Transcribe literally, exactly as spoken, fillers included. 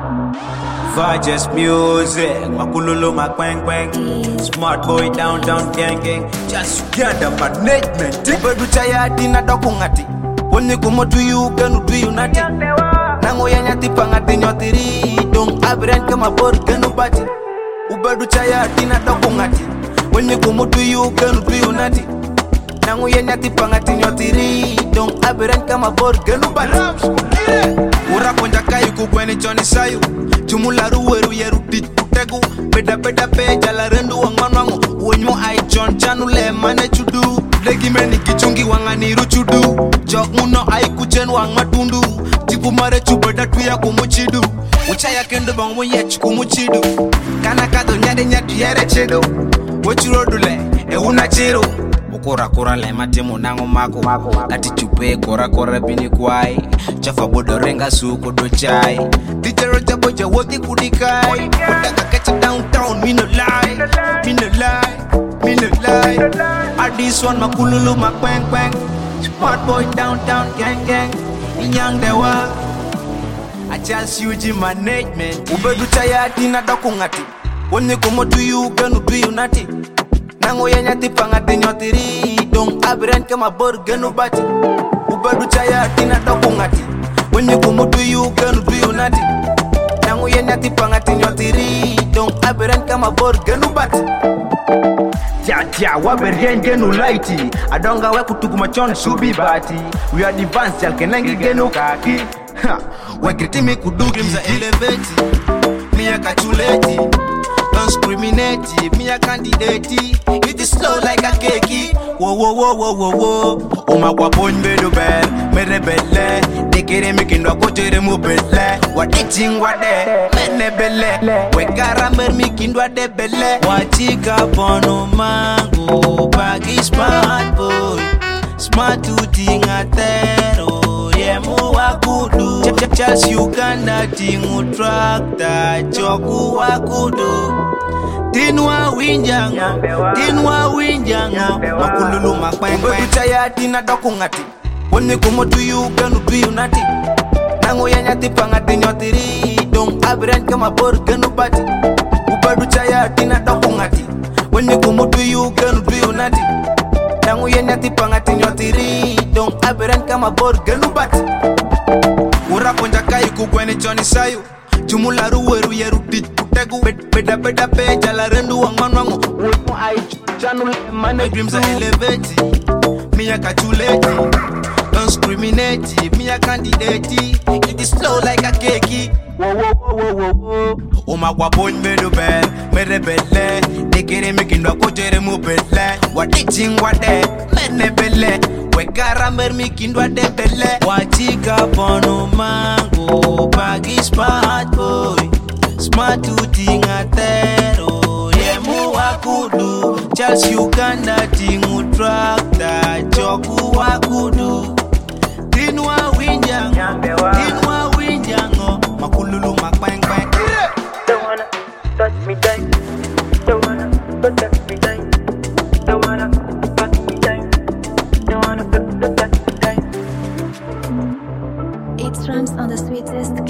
Vargas music, makululu makweng kweng. Smart boy downtown gang gang. Just together management. Ubedu chaya dina dokungati. Wonye kumotu yu kenu tuyu nati. Nango ya nyati pangati nyotiri. Dong abiren kama bor kenu bati. Ubedu chaya dina dokungati. Wonye kumotu yu kenu tuyu nati. Nango ya nyati pangati nyotiri. Dong abiren kama bor kenu bati. Ura konja kayu kukweni choni sayu. Chumula ruweru yeru titutegu. Beda beda peja la rendu wangmanwangu. Wenyo ai chon chanu le mane chudu. Legi meni kichungi wangani ruchudu. Jok muno ai kuchen wang matundu. Tipu mare chubeda tuya kumuchidu. Uchaya kendo bang mwenye kumuchidu. Kana kato nyade nyadu yere chedo. Wechurodule e una chiro. Kora kora le matemu nango mako Kati chupe kora kora bini kwai Chafa bodo renga suko do chai Tijero jabo jawoti kudikai Wadaka catch it downtown, me no lie Me no lie, me no lie I this one makululu makweng kweng Smart boy downtown gang gang Inyang dewa I just use management Ubedu chaya tina dokungati Wonye kumotu yu kenu tuyu nati Nango ya nyati pangati nyotiri. Dong abiren kama bor genu bati. Ubedu chaya tina dokungati. Wenye kumutu yu genu tuyu nati. Nango ya nyati pangati nyotiri. Dong abiren kama bor genu bati. Tia tia waberen genu lighty. Adonga we kutuku machon subi bati. We are advanced yal kenengi genu kaki. We kritimi kuduki mza elevati. Miya kachuleti. Don't discriminate, me a candidate. It is slow like a cakey. Whoa, whoa, whoa, whoa, whoa, whoa. Oh my wapon bedo bell, me rebelle. They kere me kindo ko jere mo belle. What eating what de, me ne belle. We karamer me kindo de belle. Wachika pono mango, bagi smart boy, smart to tinga tero. Yeah, mo wakudu. Charles Uganda tingu tractor, choku wakudu. Tinwa winjango, tinwa winjango. Makululu makweng kweng. Chaya tina dokungati. Wonye kumotu yu kenu tuyu nati. Nango ya nyati pangati nyotiri. Dong abiren kama bor genu bati. Ubedu chaya tina dokungati. Wonye kumotu yu kenu tuyu nati. Nango ya nyati pangati nyotiri. Dong abiren kama bor genu bati. Ura konja kayu kukweni choni sayu. Chumula ruweru yeru titutegu. Beda beda peja la rendu wangmanwangu. Wenyo ai chanu le mane dreams are elevate. Me a kachuleti. Don't discriminate, me a candidate. It is slow like a cakey. Whoa, whoa, whoa, whoa, whoa. Oh my wapon bedo bell, me rebelle. They kere me kindo ko jere mo belle. What eating what de, me ne belle. We karamer mi kindo de belle. Wachika pono mango, bagi smart boy, smart to tinga tero. Yeah, mu wakudu. Charles Uganda tingu tractor, choku wakudu. Tinwa winjango, tinwa winjango. Makululu makweng kweng. Don't wanna touch me down. Don't wanna touch me down. Don't wanna touch me down. Don't wanna touch me down. It runs on the sweetest